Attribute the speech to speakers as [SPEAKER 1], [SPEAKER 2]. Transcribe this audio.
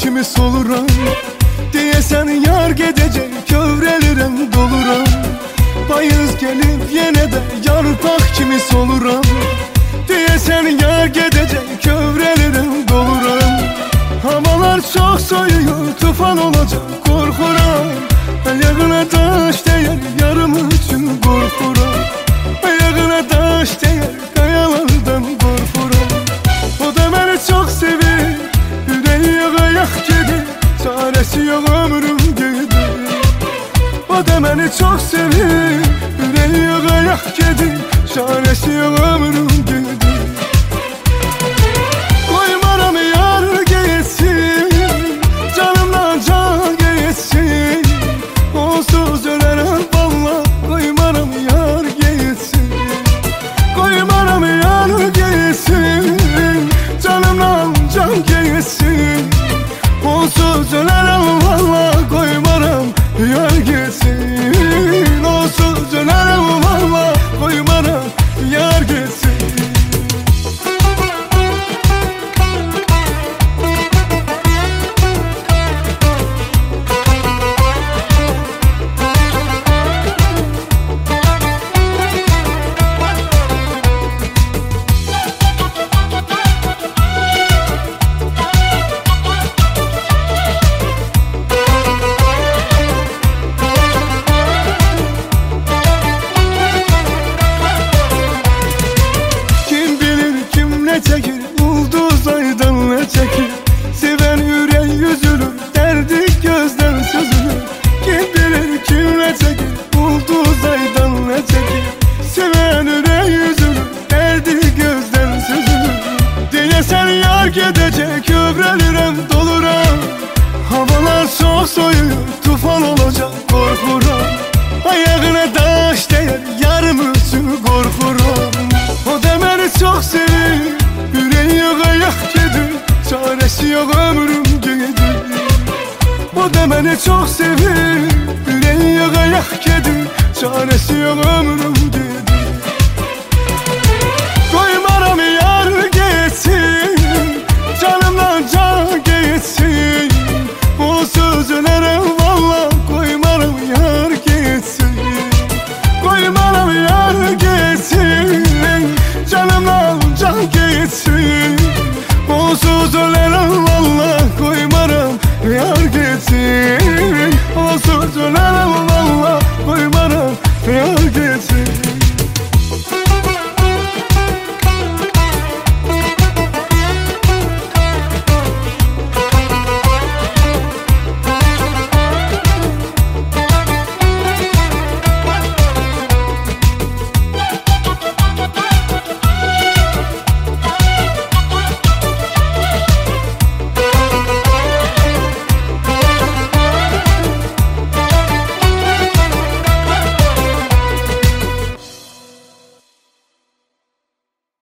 [SPEAKER 1] kimi soluram. Deyəsən yar gedəcək, kövrəlirəm, doluram. Payız gəlib yenə də yarpaq kimi soluram. Deyəsən yar gedəcək, kövrəlirəm, doluram. Havalar çox soyuyor, tufan olacaq, qorxuram. Ayağına daş dəyər, yarım üçün qorxuram. Ayağına daş dəyər, qayalardan qorxuram. O da məni çox sevir, ürəyi ayaq gedir, çarəsi yox ömrüm gedir. O da məni çox sevir, ürəyi ayaq gedir, çarəsi yox ömrüm gedir. Qoymaram yar getsin, canımdan can getsin. Onsuz ölərəm valla, qoymaram yar getsin. Qoymaram yar getsin, canımdan can getsin. Onsuz ölərəm valla, qoymaram yar getsin. Onsuz ölərəm valla, qoymaram yar getsin. Çekir, ulduz aydan ne çekir? Seven yürek yüzülür, derdi gözden süzülür. Kim bilir kim ne çekir? Ulduz aydan ne çekir? Seven yürek yüzülür, derdi gözden süzülür. Deyəsən yar gedecek, kövrəlirəm, doluram. Havalar çok soyuyor, tufan olacak, korkuram. Ayağına daş dəyər, yarım üçün qorxuram. O da məni çok sevir, yüreği ayaq gedir, çarəsi yox ömrüm gedir. O da məni çox sevir, yüreği ayaq gedir, çarəsi yox ömrüm gedir.